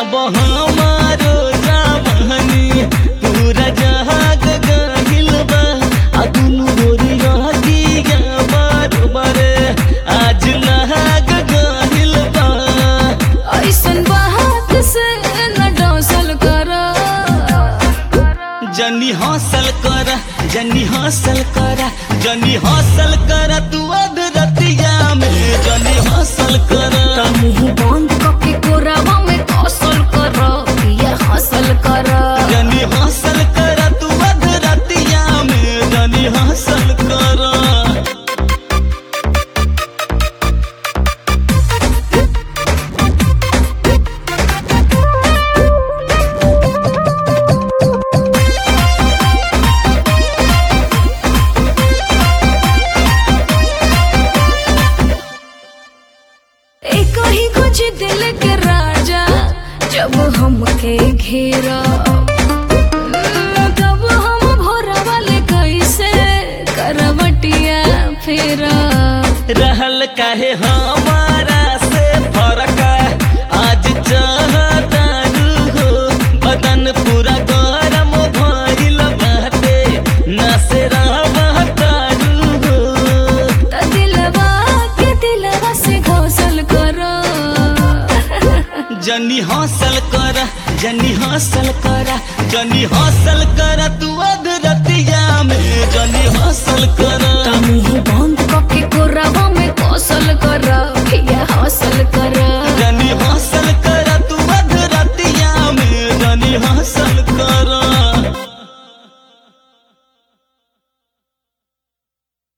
अब हमारो जवानी पूरा जहाग गहिल बा आ दुनु गोरी रहिया बरोबर आज लहाग गहिल बा। ऐसन बात से न डौसल कर, जनी हौसल कर, जनी हौसल कर, जनी हौसल कर तू अध रतिया में जनी हौसल कर। मुंह बंद करके कोरावा में कौशल कर, ये हासिल कर। जनी हौसल कर तू अध रतिया में जनी हौसल कर। एक ही कुछ दिल के राजा जब हमके घेरा, तब हम भोरा वाले कैसे करवटिया फेरा। रहल काहे हमारा से फरक आज चाहता हो, बदन पूरा गरम भइल बाटे नसे रहता हो। त दिलवा से घोसल करो, जनी हौसल कर, जनी हौसल कर, जनी हौसल कर तू अध रतिया में जनी हौसल कर।